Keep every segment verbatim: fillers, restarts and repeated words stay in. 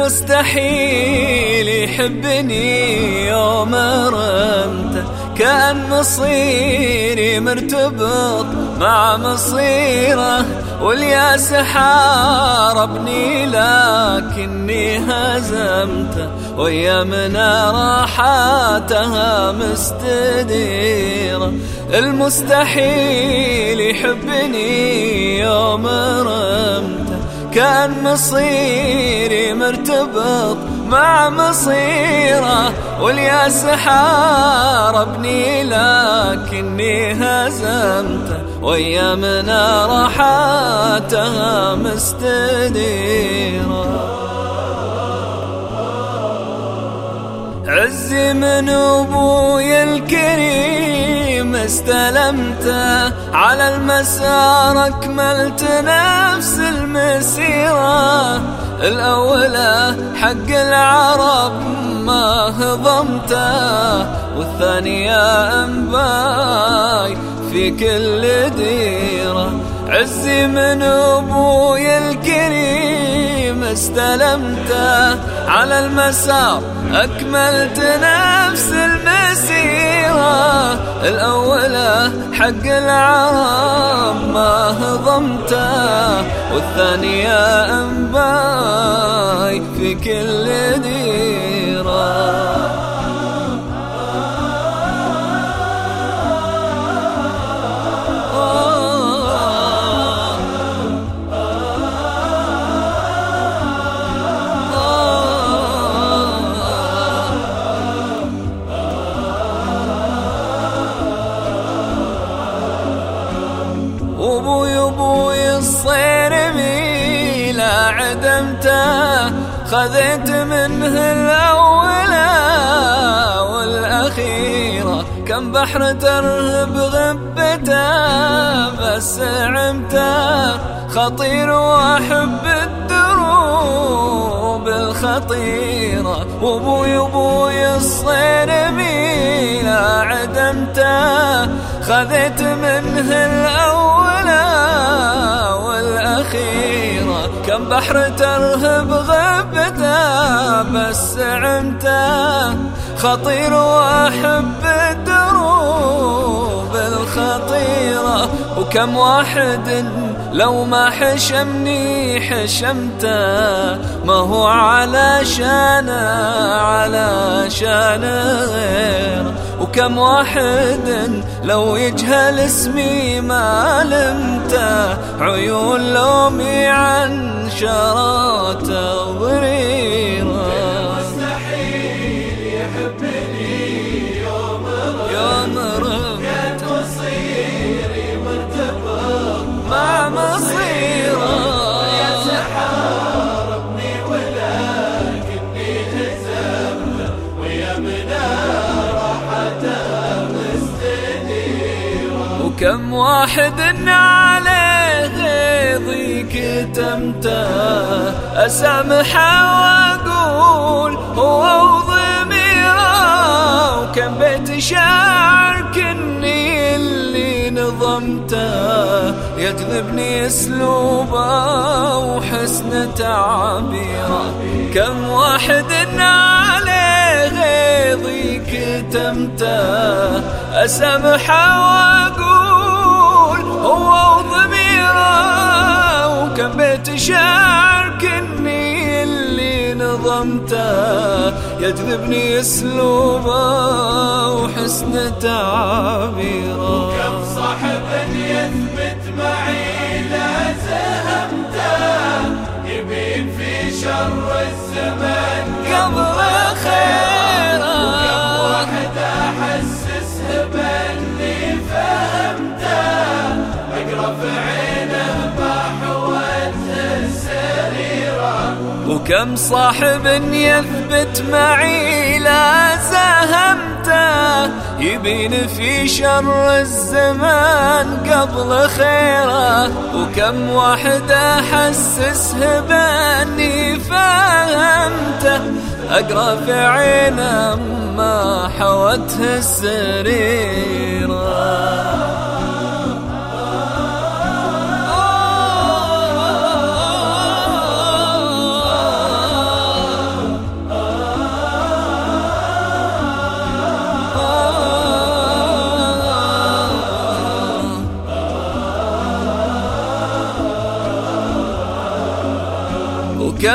مستحيل يحبني يوم رمته، كأن مصيري مرتبط مع مصيره، والياس حاربني لكني هزمته، وأيامنا راحاتها مستديرة. المستحيل يحبني يوم رمته، كان مصيري مرتبط مع مصيره، والياس حاربني لكني هزمته، وأيامنا راحاتها مستديرة. عزي من أبوي الكريم استلمته، على المسار أكملت نفس المسيرة، الأولى حق العرب ما هضمته، والثانية أنباي في كل ديرة. عزي من أبوي الكريم استلمته، على المسار أكملت نفس المسيرة، الأولى حق العرب ما هضمته، والثانية أنباي في كل ديرة. أبوي أبوي الصير ميلا عدمته، خذيت منه الأولى والأخيرة، كم بحر ترهب غبته بس عمته، خطير وأحب الدروب الخطيرة. أبوي أبوي الصير ميلا عدمته، خذيت منه الأولى والأخيرة، كم بحر ترهب غبته بس عمته، خطير وأحب الدروب الخطيرة، وكم واحد لو ما حشمني حشمته، ما هو على شانه على شان غيره، وكم واحد لو يجهل اسمي ما لمته، عيون لومي عن شراته ضريره. مستحيل يحبني يوم رمته، كان مصيري مرتبط مع مصيره، الياس حاربني ولكني هزمته، وأيامنا راحتها مستديرة. وكم واحد عليه غيظي كتمته، أسامحه وأقول هو وضميره، وكم بيت شعر كني اللي نظمته، يجذبني اسلوبه وحسن تعبيره. كم واحد عليه غيظي كتمته، أسامحه وأقول هو وضميره، وكم بيت شعر كني اللي نظمته، يجذبني اسلوبه وحسن تعبيره. كم صاحب يثبت معي لا زهمته، يبين في شر الزمان قبل خيره، وكم واحد احسسه باني فهمته، اقرا في عينه ما حوته السريره. وكم صاحب يثبت معي لا زهمته، يبين في شر الزمان قبل خيره، وكم واحد احسسه باني فهمته، اقرا في عينه ما حوته السريره.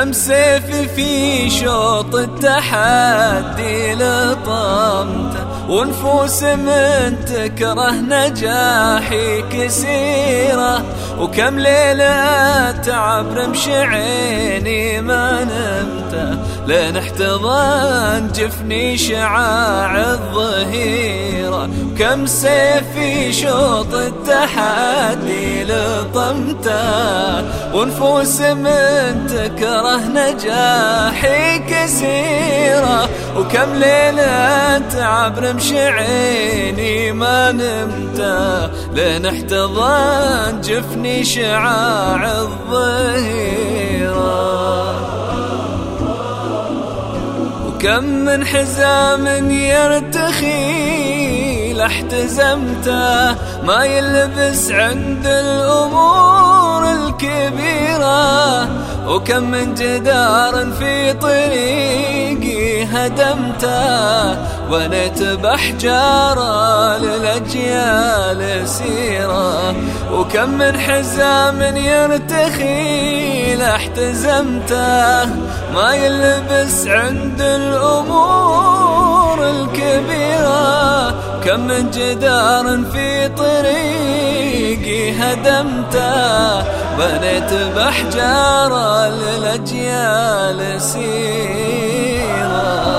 وكم سيف في شوط التحدي لطمته، ونفوس من تكره نجاحي كسيرة، وكم ليلة تعب رمش عيني ما نمته، لين احتضن جفني شعاع الظهيرة. وكم سيف في شوط التحدي لطمته، ونفوس من تكره نجاحي كسيرة، وكم ليلة تعب رمش عيني ما نمته، لين احتضن جفني شعاع الظهيرة. وكم من حزام يرتخي لاحتزمته، ما يلبس عند الأمور الكبيرة، وكم من جدار في طريقي هدمته، بنيت بحجارة للأجيال سيرة. وكم من حزام يرتخي لاحتزمته، ما يلبس عند الأمور الكبيرة، كم من جدار في طريقي هدمته، بنيت بحجارة للأجيال سيرة.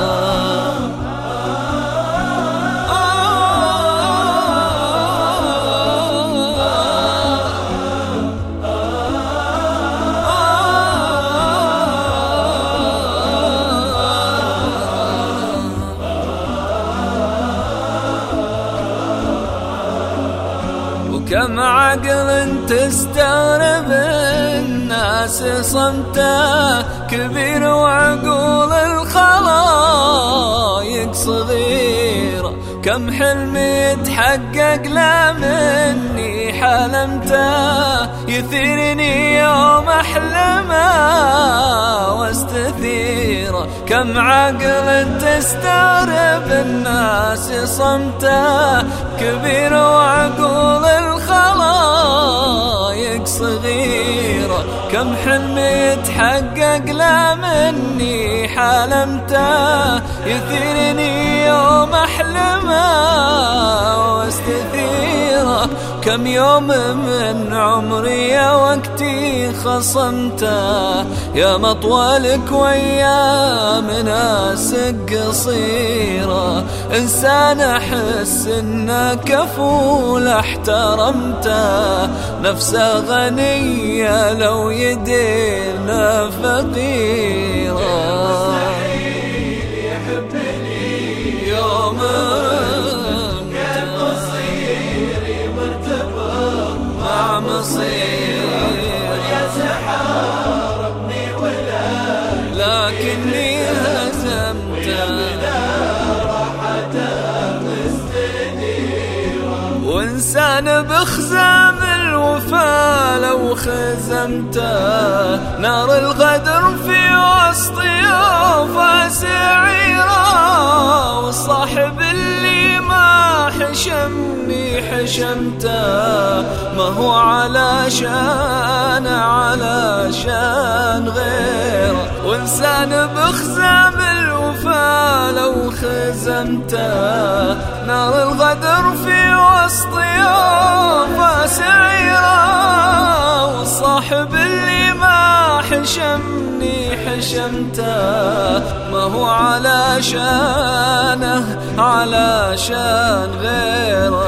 وكم عقل تستغرب الناس صمته، كبير وعقول الخلايق صغيرة، كم حلم يتحقق لا مني حلمته، يثيرني يوم أحلمه واستثيره. كم عقل تستغرب الناس صمته، كبير وعقول الخلايق صغيرة، كم حلم يتحقق لا مني حلمته، يثيرني يوم أحلمه واستثيره. كم يوم من عمري يا وقتي خصمته، يا مطولك ويا مناسك قصيرة، إنسان أحس إنه كفول احترمته، نفسه غنية لو يدينا فقيرة. يوم لكني هزمته، وإنسان بخزام الوفا لو خزمته، نار الغدر في وسط يوفا سعيرة، والصاحب اللي ما حشمني حشمته، ما هو علشان علشان غيره. وإنسان بخزام الوفا لو خزمته، نار الغدر في وسط يوفا سعيرة، والصاحب اللي ما حشمني حشمته، ما هو علشانه علشان غيره.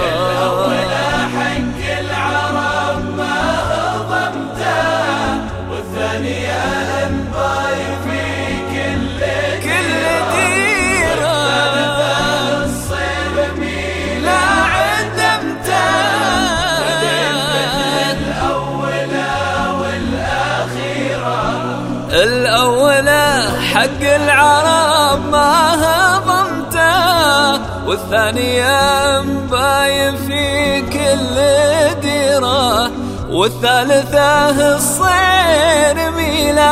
الأولى حق العرب ما هضمته، والثانية مباين في كل ديرة، والثالثة الصير ميلا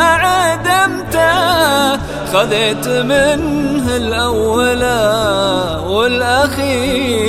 عدمته، خذيت منه الأولى والأخيرة.